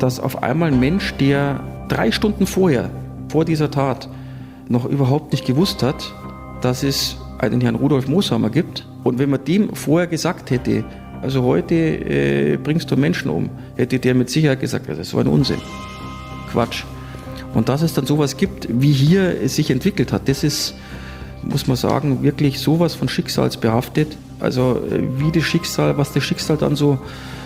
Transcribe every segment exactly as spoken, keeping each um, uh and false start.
dass auf einmal ein Mensch, der drei Stunden vorher, vor dieser Tat, noch überhaupt nicht gewusst hat, dass es einen Herrn Rudolf Moshammer gibt. Und wenn man dem vorher gesagt hätte, also heute äh, bringst du Menschen um, hätte der mit Sicherheit gesagt, das ist so ein Unsinn. Quatsch. Und dass es dann sowas gibt, wie hier es sich entwickelt hat, das ist, muss man sagen, wirklich sowas von schicksalsbehaftet. Also wie das Schicksal, was das Schicksal dann so,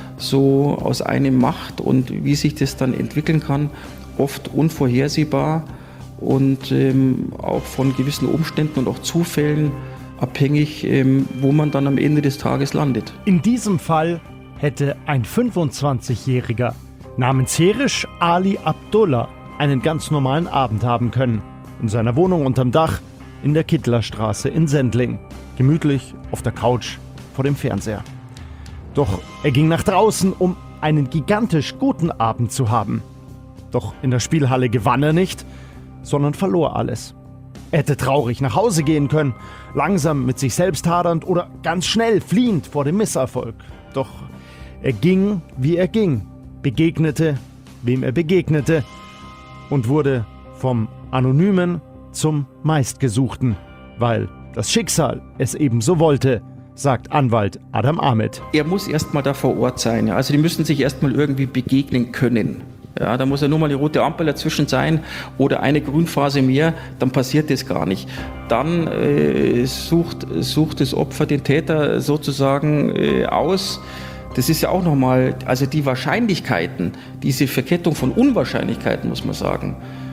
so aus einem macht und wie sich das dann entwickeln kann, oft unvorhersehbar und ähm, auch von gewissen Umständen und auch Zufällen abhängig, ähm, wo man dann am Ende des Tages landet. In diesem Fall hätte ein fünfundzwanzigjähriger namens Herisch Ali Abdullah einen ganz normalen Abend haben können. In seiner Wohnung unterm Dach in der Kittlerstraße in Sendling. Gemütlich auf der Couch vor dem Fernseher. Doch er ging nach draußen, um einen gigantisch guten Abend zu haben. Doch in der Spielhalle gewann er nicht, sondern verlor alles. Er hätte traurig nach Hause gehen können, langsam mit sich selbst hadernd oder ganz schnell fliehend vor dem Misserfolg. Doch er ging, wie er ging, begegnete, wem er begegnete und wurde vom Anonymen zum Meistgesuchten, weil das Schicksal es eben so wollte, sagt Anwalt Adam Ahmed. Er muss erst mal da vor Ort sein. Also die müssen sich erst mal irgendwie begegnen können. Ja, da muss ja nur mal die rote Ampel dazwischen sein oder eine Grünphase mehr, dann passiert das gar nicht. Dann äh, sucht, sucht das Opfer den Täter sozusagen äh, aus. Das ist ja auch nochmal, also die Wahrscheinlichkeiten, diese Verkettung von Unwahrscheinlichkeiten, muss man sagen,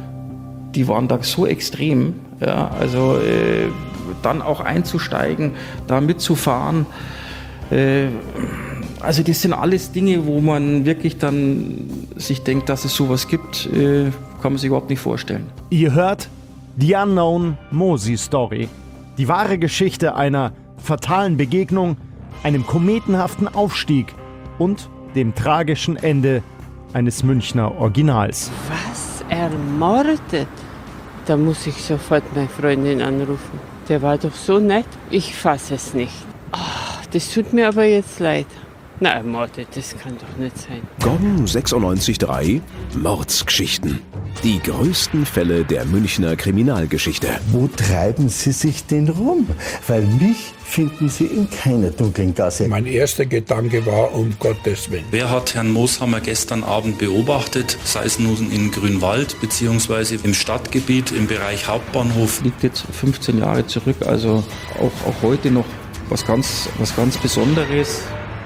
die waren da so extrem. Ja, also äh, dann auch einzusteigen, da mitzufahren. Äh, Also das sind alles Dinge, wo man wirklich dann sich denkt, dass es sowas gibt, äh, kann man sich überhaupt nicht vorstellen. Ihr hört The Unknown Mosi Story. Die wahre Geschichte einer fatalen Begegnung, einem kometenhaften Aufstieg und dem tragischen Ende eines Münchner Originals. Was? Ermordet? Da muss ich sofort meine Freundin anrufen. Der war doch so nett. Ich fasse es nicht. Oh, das tut mir aber jetzt leid. Na, ermordet, das kann doch nicht sein. Gong sechsundneunzig Komma drei Mordsgeschichten. Die größten Fälle der Münchner Kriminalgeschichte. Wo treiben Sie sich denn rum? Weil mich finden Sie in keiner dunklen Gasse. Mein erster Gedanke war, um Gottes Willen. Wer hat Herrn Moshammer gestern Abend beobachtet, sei es nun in Grünwald bzw. im Stadtgebiet, im Bereich Hauptbahnhof? Liegt jetzt fünfzehn Jahre zurück, also auch, auch heute noch was ganz, was ganz Besonderes.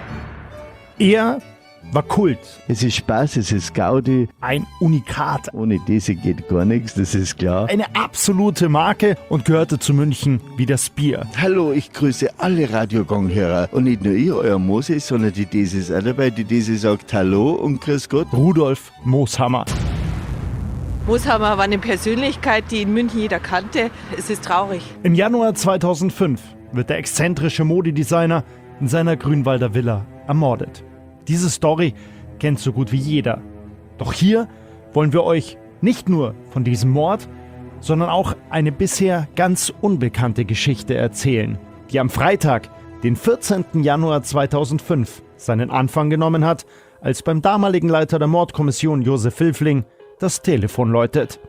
Er war Kult. Es ist Spaß, es ist Gaudi. Ein Unikat. Ohne diese geht gar nichts, das ist klar. Eine absolute Marke und gehörte zu München wie das Bier. Hallo, ich grüße alle Radiogong-Hörer. Und nicht nur ich, euer Mose, sondern die Desi ist auch dabei. Die Desi sagt Hallo und grüß Gott. Rudolf Moshammer. Moshammer war eine Persönlichkeit, die in München jeder kannte. Es ist traurig. Im Januar zweitausendfünf wird der exzentrische Modedesigner in seiner Grünwalder Villa ermordet. Diese Story kennt so gut wie jeder. Doch hier wollen wir euch nicht nur von diesem Mord, sondern auch eine bisher ganz unbekannte Geschichte erzählen, die am Freitag, den vierzehnten Januar zweitausendfünf, seinen Anfang genommen hat, als beim damaligen Leiter der Mordkommission Josef Filfling das Telefon läutet.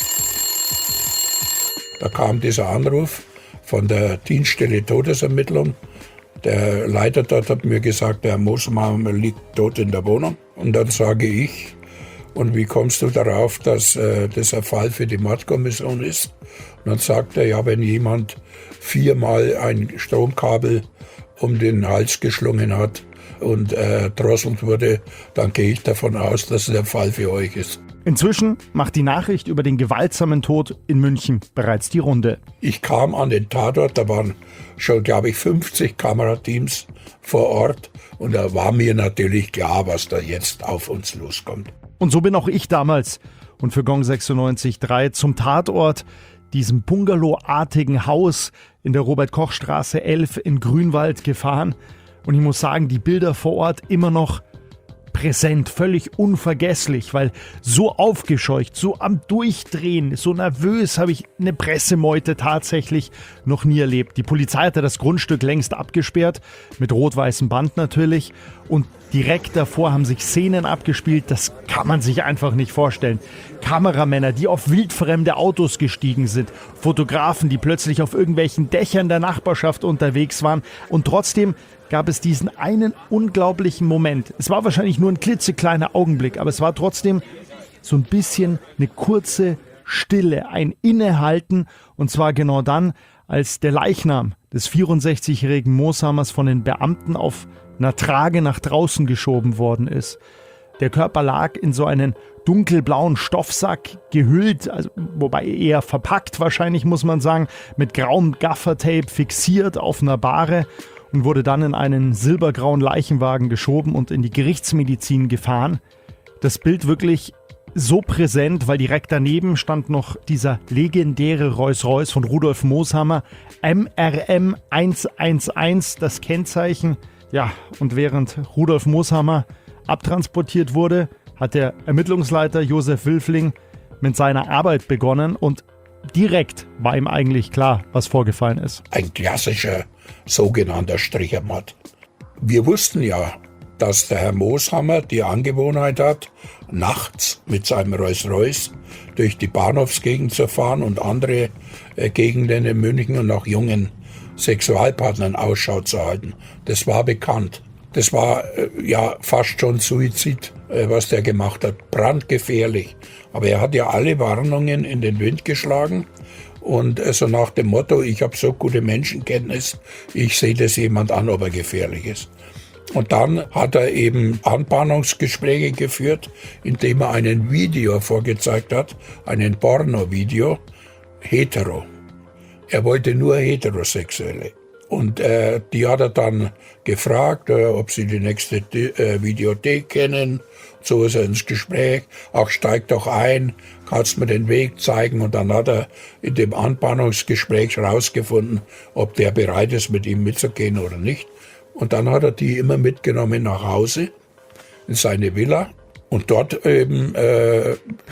Da kam dieser Anruf von der Dienststelle Todesermittlung. Der Leiter dort hat mir gesagt, der Herr Moshammer liegt tot in der Wohnung. Und dann sage ich, und wie kommst du darauf, dass äh, das ein Fall für die Mordkommission ist? Und dann sagt er, ja, wenn jemand viermal ein Stromkabel um den Hals geschlungen hat und äh, drosselt wurde, dann gehe ich davon aus, dass es ein Fall für euch ist. Inzwischen macht die Nachricht über den gewaltsamen Tod in München bereits die Runde. Ich kam an den Tatort, da waren schon, glaube ich, fünfzig Kamerateams vor Ort und da war mir natürlich klar, was da jetzt auf uns loskommt. Und so bin auch ich damals und für Gong sechsundneunzig Komma drei zum Tatort, diesem Bungalow-artigen Haus in der Robert-Koch-Straße elf in Grünwald gefahren. Und ich muss sagen, die Bilder vor Ort immer noch präsent, völlig unvergesslich, weil so aufgescheucht, so am Durchdrehen, so nervös habe ich eine Pressemeute tatsächlich noch nie erlebt. Die Polizei hatte das Grundstück längst abgesperrt, mit rot-weißem Band natürlich, und direkt davor haben sich Szenen abgespielt, das kann man sich einfach nicht vorstellen. Kameramänner, die auf wildfremde Autos gestiegen sind, Fotografen, die plötzlich auf irgendwelchen Dächern der Nachbarschaft unterwegs waren, und trotzdem gab es diesen einen unglaublichen Moment. Es war wahrscheinlich nur ein klitzekleiner Augenblick, aber es war trotzdem so ein bisschen eine kurze Stille, ein Innehalten, und zwar genau dann, als der Leichnam des vierundsechzigjährigen Moshammers von den Beamten auf einer Trage nach draußen geschoben worden ist. Der Körper lag in so einen dunkelblauen Stoffsack gehüllt, also, wobei eher verpackt wahrscheinlich, muss man sagen, mit grauem Gaffertape fixiert auf einer Bahre, und wurde dann in einen silbergrauen Leichenwagen geschoben und in die Gerichtsmedizin gefahren. Das Bild wirklich so präsent, weil direkt daneben stand noch dieser legendäre Rolls-Royce von Rudolf Moshammer, M R M hundertelf, das Kennzeichen. Ja, und während Rudolf Moshammer abtransportiert wurde, hat der Ermittlungsleiter Josef Wilfling mit seiner Arbeit begonnen, und direkt war ihm eigentlich klar, was vorgefallen ist. Ein klassischer sogenannter Strichermord. Wir wussten ja, dass der Herr Moshammer die Angewohnheit hat, nachts mit seinem Rolls-Royce durch die Bahnhofsgegend zu fahren und andere äh, Gegenden in München und nach jungen Sexualpartnern Ausschau zu halten. Das war bekannt. Das war äh, ja fast schon Suizid, äh, was der gemacht hat. Brandgefährlich. Aber er hat ja alle Warnungen in den Wind geschlagen. Und so also nach dem Motto, ich habe so gute Menschenkenntnis, ich sehe das jemand an, ob er gefährlich ist. Und dann hat er eben Anbahnungsgespräche geführt, indem er einen Video vorgezeigt hat, einen Porno-Video, hetero. Er wollte nur Heterosexuelle. Und äh, die hat er dann gefragt, äh, ob sie die nächste äh, Videothek kennen. So ist er ins Gespräch. Ach, steig doch ein, kannst mir den Weg zeigen. Und dann hat er in dem Anbahnungsgespräch rausgefunden, ob der bereit ist, mit ihm mitzugehen oder nicht. Und dann hat er die immer mitgenommen nach Hause, in seine Villa. Und dort eben äh,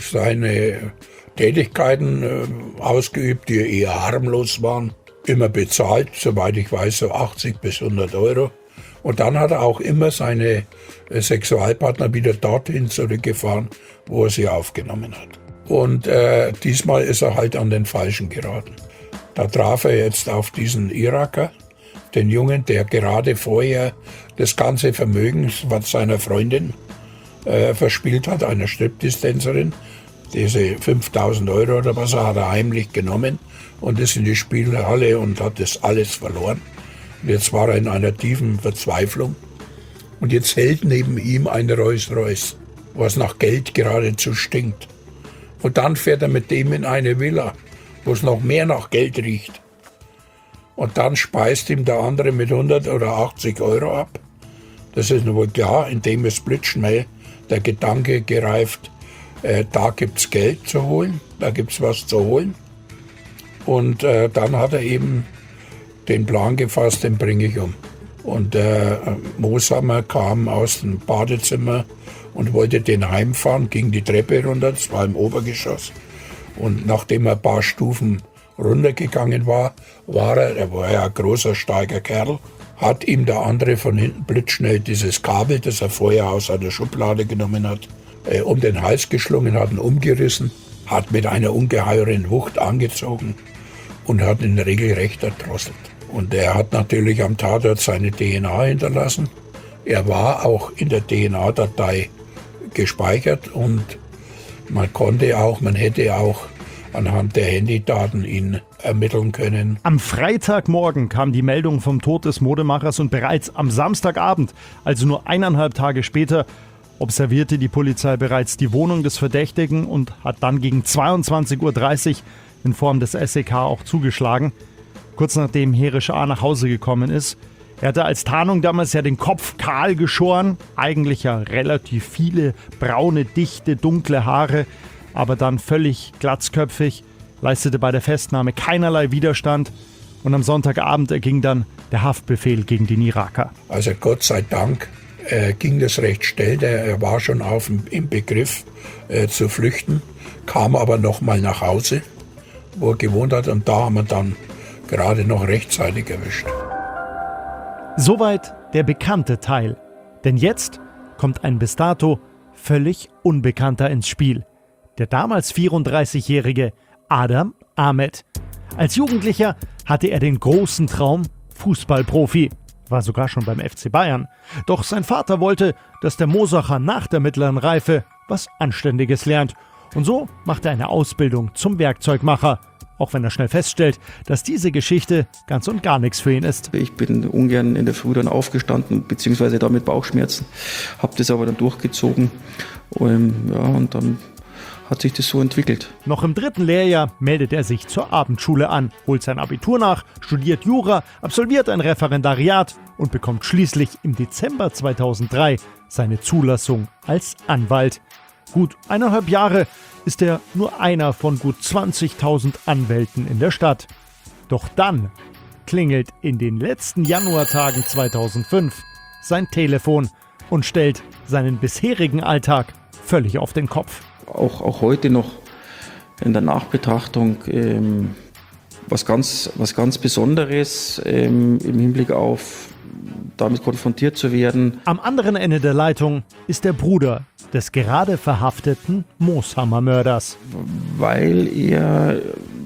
seine Tätigkeiten äh, ausgeübt, die eher harmlos waren. Immer bezahlt, soweit ich weiß, so achtzig bis hundert Euro. Und dann hat er auch immer seine Sexualpartner wieder dorthin zurückgefahren, wo er sie aufgenommen hat. Und äh, diesmal ist er halt an den Falschen geraten. Da traf er jetzt auf diesen Iraker, den Jungen, der gerade vorher das ganze Vermögen seiner Freundin äh, verspielt hat, einer Striptease-Tänzerin. Diese fünftausend Euro oder was hat er heimlich genommen und ist in die Spielhalle und hat das alles verloren. Und jetzt war er in einer tiefen Verzweiflung. Und jetzt hält neben ihm ein Rolls-Royce, was nach Geld geradezu stinkt. Und dann fährt er mit dem in eine Villa, wo es noch mehr nach Geld riecht. Und dann speist ihm der andere mit hundert oder achtzig Euro ab. Das ist wohl klar, indem ist blitzschnell der Gedanke gereift, äh, da gibt's Geld zu holen, da gibt's was zu holen. Und äh, dann hat er eben den Plan gefasst, den bringe ich um. Und äh, Moshammer kam aus dem Badezimmer und wollte den heimfahren, ging die Treppe runter, das war im Obergeschoss. Und nachdem er ein paar Stufen runtergegangen war, war er, er war ja ein großer, starker Kerl, hat ihm der andere von hinten blitzschnell dieses Kabel, das er vorher aus einer Schublade genommen hat, äh, um den Hals geschlungen, hat ihn umgerissen, hat mit einer ungeheuren Wucht angezogen und hat ihn regelrecht erdrosselt. Und er hat natürlich am Tatort seine D N A hinterlassen. Er war auch in der D N A-Datei gespeichert und man konnte auch, man hätte auch anhand der Handydaten ihn ermitteln können. Am Freitagmorgen kam die Meldung vom Tod des Modemachers und bereits am Samstagabend, also nur eineinhalb Tage später, observierte die Polizei bereits die Wohnung des Verdächtigen und hat dann gegen zweiundzwanzig Uhr dreißig in Form des S E K auch zugeschlagen. Kurz nachdem Herisch A. nach Hause gekommen ist. Er hatte als Tarnung damals ja den Kopf kahl geschoren, eigentlich ja relativ viele braune, dichte, dunkle Haare, aber dann völlig glatzköpfig, leistete bei der Festnahme keinerlei Widerstand und am Sonntagabend erging dann der Haftbefehl gegen den Iraker. Also Gott sei Dank äh, ging das recht schnell. Der, er war schon auf dem, im Begriff äh, zu flüchten, kam aber noch mal nach Hause, wo er gewohnt hat. Und da haben wir dann gerade noch rechtzeitig erwischt. Soweit der bekannte Teil. Denn jetzt kommt ein bis dato völlig Unbekannter ins Spiel. Der damals vierunddreißigjährige Adam Ahmet. Als Jugendlicher hatte er den großen Traum, Fußballprofi. War sogar schon beim F C Bayern. Doch sein Vater wollte, dass der Moosacher nach der mittleren Reife was Anständiges lernt. Und so macht er eine Ausbildung zum Werkzeugmacher. Auch wenn er schnell feststellt, dass diese Geschichte ganz und gar nichts für ihn ist. Ich bin ungern in der Früh dann aufgestanden, beziehungsweise da mit Bauchschmerzen. Habe das aber dann durchgezogen. Und, ja, und dann hat sich das so entwickelt. Noch im dritten Lehrjahr meldet er sich zur Abendschule an, holt sein Abitur nach, studiert Jura, absolviert ein Referendariat und bekommt schließlich im Dezember zweitausenddrei seine Zulassung als Anwalt. Gut eineinhalb Jahre ist er nur einer von gut zwanzigtausend Anwälten in der Stadt. Doch dann klingelt in den letzten Januartagen zweitausendfünf sein Telefon und stellt seinen bisherigen Alltag völlig auf den Kopf. Auch, auch heute noch in der Nachbetrachtung ähm, was, ganz, was ganz Besonderes ähm, im Hinblick auf damit konfrontiert zu werden. Am anderen Ende der Leitung ist der Bruder des gerade verhafteten Mooshammer-Mörders. Weil er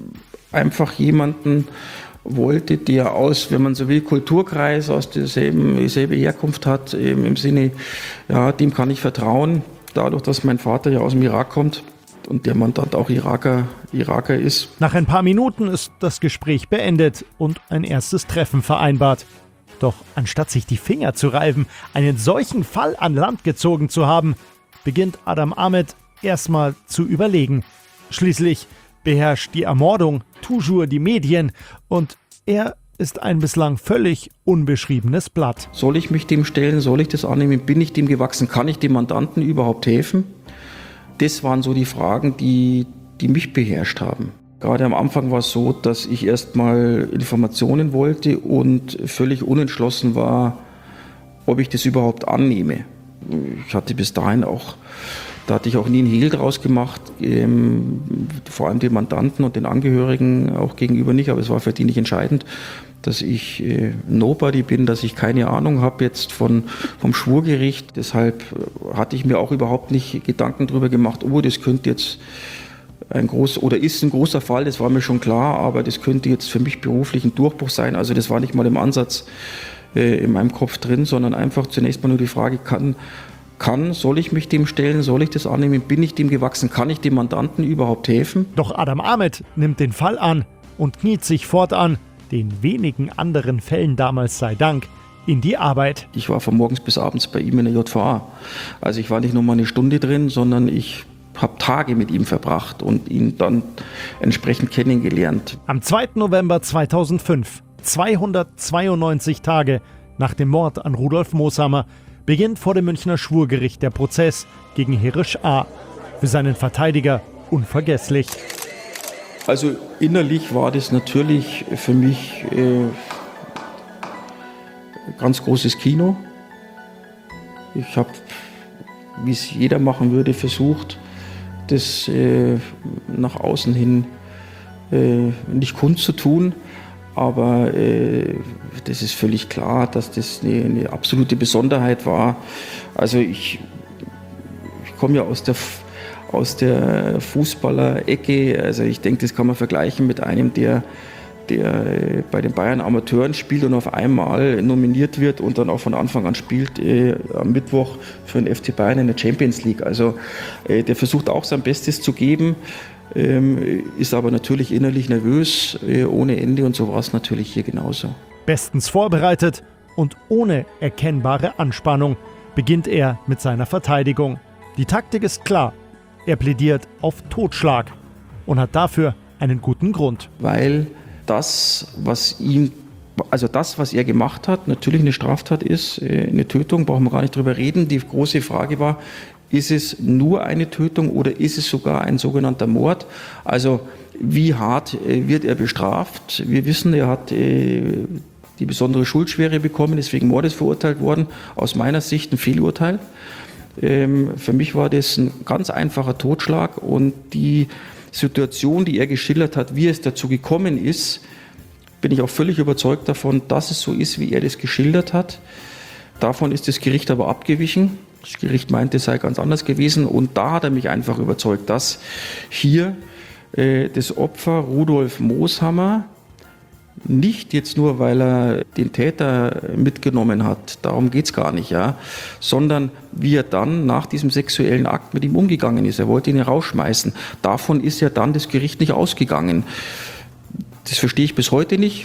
einfach jemanden wollte, der aus, wenn man so will, Kulturkreis, aus derselben dieselbe Herkunft hat, im, im Sinne, ja, dem kann ich vertrauen. Dadurch, dass mein Vater ja aus dem Irak kommt und der Mandant auch Iraker, Iraker ist. Nach ein paar Minuten ist das Gespräch beendet und ein erstes Treffen vereinbart. Doch anstatt sich die Finger zu reiben, einen solchen Fall an Land gezogen zu haben, beginnt Adam Ahmet erstmal zu überlegen. Schließlich beherrscht die Ermordung toujours die Medien und er ist ein bislang völlig unbeschriebenes Blatt. Soll ich mich dem stellen? Soll ich das annehmen? Bin ich dem gewachsen? Kann ich dem Mandanten überhaupt helfen? Das waren so die Fragen, die, die mich beherrscht haben. Gerade am Anfang war es so, dass ich erstmal Informationen wollte und völlig unentschlossen war, ob ich das überhaupt annehme. Ich hatte bis dahin auch, da hatte ich auch nie einen Hehl draus gemacht, ähm, vor allem den Mandanten und den Angehörigen auch gegenüber nicht, aber es war für die nicht entscheidend, dass ich äh, Nobody bin, dass ich keine Ahnung habe jetzt von, vom Schwurgericht. Deshalb hatte ich mir auch überhaupt nicht Gedanken darüber gemacht, oh, das könnte jetzt ein groß oder ist ein großer Fall, das war mir schon klar, aber das könnte jetzt für mich beruflich ein Durchbruch sein. Also das war nicht mal im Ansatz äh, in meinem Kopf drin, sondern einfach zunächst mal nur die Frage, kann, kann, soll ich mich dem stellen, soll ich das annehmen, bin ich dem gewachsen, kann ich dem Mandanten überhaupt helfen? Doch Adam Ahmet nimmt den Fall an und kniet sich fortan, den wenigen anderen Fällen damals sei Dank, in die Arbeit. Ich war von morgens bis abends bei ihm in der J V A. Also ich war nicht nur mal eine Stunde drin, sondern ich habe Tage mit ihm verbracht und ihn dann entsprechend kennengelernt. Am zweiten November zweitausendfünf, zweihundertzweiundneunzig Tage nach dem Mord an Rudolf Mooshammer, beginnt vor dem Münchner Schwurgericht der Prozess gegen Herisch A. Für seinen Verteidiger unvergesslich. Also innerlich war das natürlich für mich äh, ganz großes Kino. Ich habe, wie es jeder machen würde, versucht, das äh, nach außen hin äh, nicht kundzutun. Aber äh, das ist völlig klar, dass das eine, eine absolute Besonderheit war. Also ich, ich komme ja aus der, aus der Fußballer-Ecke. Also ich denke, das kann man vergleichen mit einem, der, der bei den Bayern Amateuren spielt und auf einmal nominiert wird und dann auch von Anfang an spielt äh, am Mittwoch für den F C Bayern in der Champions League. Also äh, der versucht auch sein Bestes zu geben. Ähm, ist aber natürlich innerlich nervös, äh, ohne Ende, und so war es natürlich hier genauso. Bestens vorbereitet und ohne erkennbare Anspannung beginnt er mit seiner Verteidigung. Die Taktik ist klar, er plädiert auf Totschlag und hat dafür einen guten Grund. Weil das, was ihm, also das, was er gemacht hat, natürlich eine Straftat ist, äh, eine Tötung, brauchen wir gar nicht drüber reden. Die große Frage war, ist es nur eine Tötung oder ist es sogar ein sogenannter Mord? Also wie hart äh, wird er bestraft? Wir wissen, er hat äh, die besondere Schuldschwere bekommen, ist wegen Mordes verurteilt worden. Aus meiner Sicht ein Fehlurteil. Ähm, für mich war das ein ganz einfacher Totschlag und die Situation, die er geschildert hat, wie es dazu gekommen ist, bin ich auch völlig überzeugt davon, dass es so ist, wie er das geschildert hat. Davon ist das Gericht aber abgewichen. Das Gericht meinte, es sei ganz anders gewesen und da hat er mich einfach überzeugt, dass hier äh, das Opfer Rudolf Mooshammer nicht jetzt nur, weil er den Täter mitgenommen hat, darum geht es gar nicht, ja, sondern wie er dann nach diesem sexuellen Akt mit ihm umgegangen ist. Er wollte ihn rausschmeißen. Davon ist ja dann das Gericht nicht ausgegangen. Das verstehe ich bis heute nicht,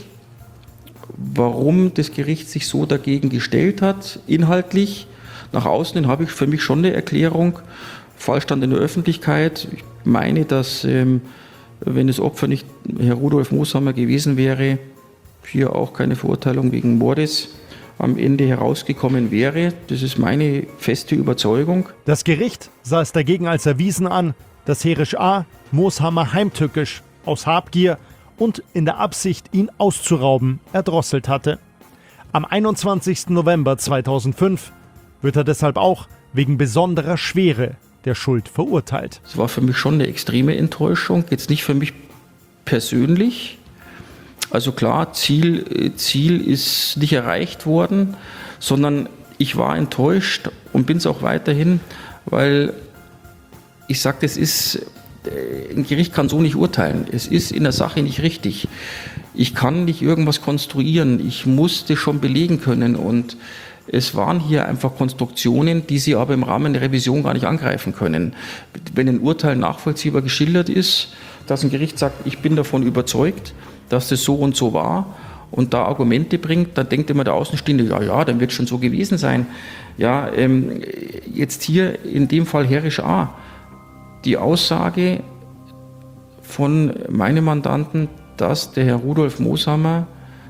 warum das Gericht sich so dagegen gestellt hat, inhaltlich. Nach außen hin habe ich für mich schon eine Erklärung. Fallstand in der Öffentlichkeit. Ich meine, dass ähm, wenn das Opfer nicht Herr Rudolf Mooshammer gewesen wäre, hier auch keine Verurteilung wegen Mordes am Ende herausgekommen wäre. Das ist meine feste Überzeugung. Das Gericht sah es dagegen als erwiesen an, dass Herisch A. Mooshammer heimtückisch, aus Habgier und in der Absicht, ihn auszurauben, erdrosselt hatte. Am einundzwanzigsten November zweitausendfünf wird er deshalb auch wegen besonderer Schwere der Schuld verurteilt. Es war für mich schon eine extreme Enttäuschung, jetzt nicht für mich persönlich. Also klar, Ziel, Ziel ist nicht erreicht worden, sondern ich war enttäuscht und bin es auch weiterhin, weil ich sage, das ist, ein Gericht kann so nicht urteilen. Es ist in der Sache nicht richtig. Ich kann nicht irgendwas konstruieren. Ich musste schon belegen können und es waren hier einfach Konstruktionen, die Sie aber im Rahmen der Revision gar nicht angreifen können. Wenn ein Urteil nachvollziehbar geschildert ist, dass ein Gericht sagt, ich bin davon überzeugt, dass das so und so war und da Argumente bringt, dann denkt immer der Außenstehende, ja, ja, dann wird es schon so gewesen sein. Ja, ähm, jetzt hier in dem Fall Herisch A. Die Aussage von meinem Mandanten, dass der Herr Rudolf Mooshammer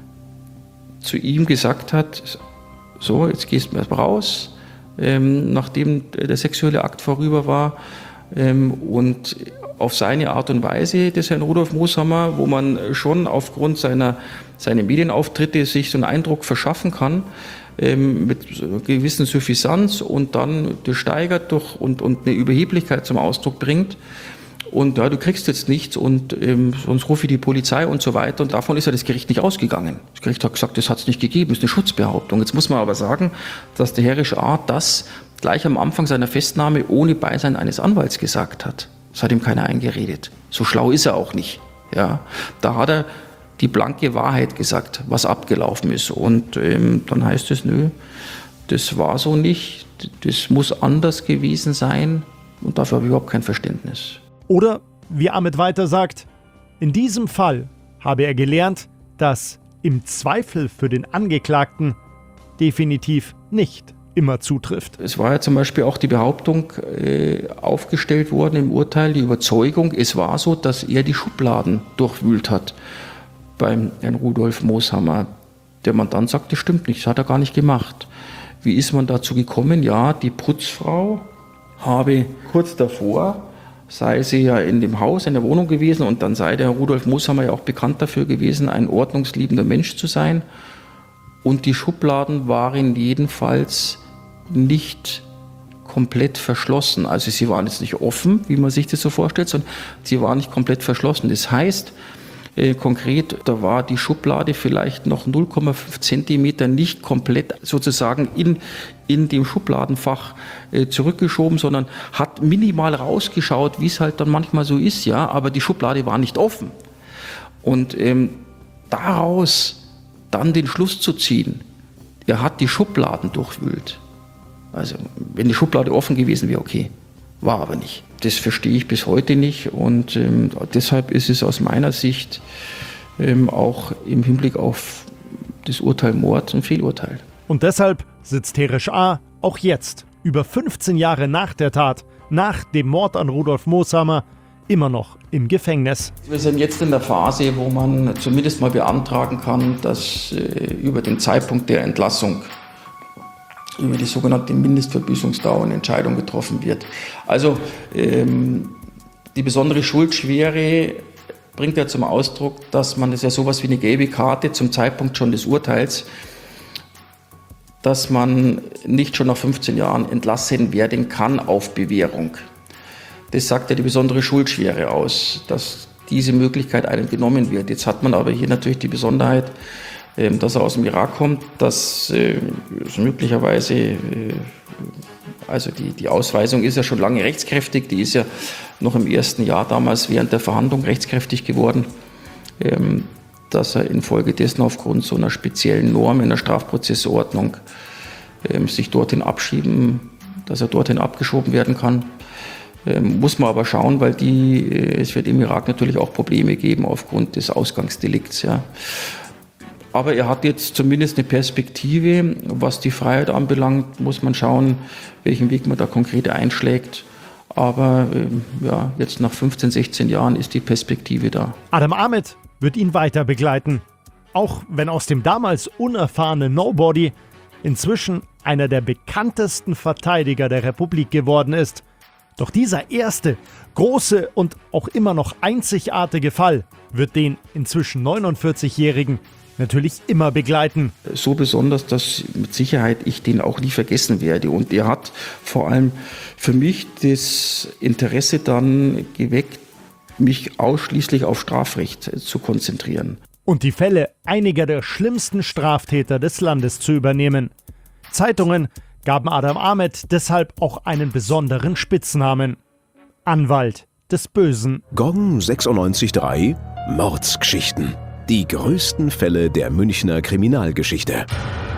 zu ihm gesagt hat, so, jetzt gehst du erstmal raus, ähm, nachdem der sexuelle Akt vorüber war ähm, und auf seine Art und Weise des Herrn Rudolf Mooshammer, wo man schon aufgrund seiner, seiner Medienauftritte sich so einen Eindruck verschaffen kann, ähm, mit gewissen Suffisanz und dann das steigert durch und, und eine Überheblichkeit zum Ausdruck bringt. Und ja, du kriegst jetzt nichts und ähm, sonst rufe ich die Polizei und so weiter. Und davon ist ja das Gericht nicht ausgegangen. Das Gericht hat gesagt, das hat es nicht gegeben, das ist eine Schutzbehauptung. Jetzt muss man aber sagen, dass der Herisch A. das gleich am Anfang seiner Festnahme ohne Beisein eines Anwalts gesagt hat. Das hat ihm keiner eingeredet. So schlau ist er auch nicht. Ja, da hat er die blanke Wahrheit gesagt, was abgelaufen ist. Und ähm, dann heißt es, nö, das war so nicht, das muss anders gewesen sein. Und dafür habe ich überhaupt kein Verständnis. Oder, wie Ahmed weiter sagt, in diesem Fall habe er gelernt, dass im Zweifel für den Angeklagten definitiv nicht immer zutrifft. Es war ja zum Beispiel auch die Behauptung äh, aufgestellt worden im Urteil, die Überzeugung, es war so, dass er die Schubladen durchwühlt hat beim Herrn Rudolf Mooshammer. Der Mandant sagt, das stimmt nicht, das hat er gar nicht gemacht. Wie ist man dazu gekommen? Ja, die Putzfrau habe kurz davor, sei sie ja in dem Haus, in der Wohnung gewesen und dann sei der Rudolf Mooshammer ja auch bekannt dafür gewesen, ein ordnungsliebender Mensch zu sein. Und die Schubladen waren jedenfalls nicht komplett verschlossen. Also sie waren jetzt nicht offen, wie man sich das so vorstellt, sondern sie waren nicht komplett verschlossen. Das heißt, äh, konkret, da war die Schublade vielleicht noch null Komma fünf Zentimeter nicht komplett sozusagen in, in dem Schubladenfach äh, zurückgeschoben, sondern hat minimal rausgeschaut, wie es halt dann manchmal so ist, ja, aber die Schublade war nicht offen. Und ähm, daraus dann den Schluss zu ziehen, er hat die Schubladen durchwühlt. Also wenn die Schublade offen gewesen wäre, okay, war aber nicht. Das verstehe ich bis heute nicht und ähm, deshalb ist es aus meiner Sicht ähm, auch im Hinblick auf das Urteil Mord ein Fehlurteil. Und deshalb sitzt Herisch A. auch jetzt, über fünfzehn Jahre nach der Tat, nach dem Mord an Rudolf Mooshammer, immer noch im Gefängnis. Wir sind jetzt in der Phase, wo man zumindest mal beantragen kann, dass äh, über den Zeitpunkt der Entlassung über die sogenannte Mindestverbüßungsdauer eine Entscheidung getroffen wird. Also ähm, die besondere Schuldschwere bringt ja zum Ausdruck, dass man, das ist ja sowas wie eine gelbe Karte zum Zeitpunkt schon des Urteils, dass man nicht schon nach fünfzehn Jahren entlassen werden kann auf Bewährung. Das sagt ja die besondere Schuldschwere aus, dass diese Möglichkeit einem genommen wird. Jetzt hat man aber hier natürlich die Besonderheit, dass er aus dem Irak kommt, dass es möglicherweise, also die, die Ausweisung ist ja schon lange rechtskräftig, die ist ja noch im ersten Jahr damals während der Verhandlung rechtskräftig geworden, dass er infolgedessen aufgrund so einer speziellen Norm in der Strafprozessordnung sich dorthin abschieben, dass er dorthin abgeschoben werden kann. Ähm, muss man aber schauen, weil die, es wird im Irak natürlich auch Probleme geben aufgrund des Ausgangsdelikts. Ja. Aber er hat jetzt zumindest eine Perspektive, was die Freiheit anbelangt, muss man schauen, welchen Weg man da konkret einschlägt. Aber ähm, ja, jetzt nach fünfzehn, sechzehn Jahren ist die Perspektive da. Adam Ahmed wird ihn weiter begleiten. Auch wenn aus dem damals unerfahrenen Nobody inzwischen einer der bekanntesten Verteidiger der Republik geworden ist. Doch dieser erste, große und auch immer noch einzigartige Fall wird den inzwischen neunundvierzigjährigen natürlich immer begleiten. So besonders, dass mit Sicherheit ich den auch nie vergessen werde. Und der hat vor allem für mich das Interesse dann geweckt, mich ausschließlich auf Strafrecht zu konzentrieren. Und die Fälle einiger der schlimmsten Straftäter des Landes zu übernehmen. Zeitungen gaben Adam Ahmed deshalb auch einen besonderen Spitznamen: Anwalt des Bösen. Gong sechsundneunzig Komma drei Mordsgeschichten. Die größten Fälle der Münchner Kriminalgeschichte.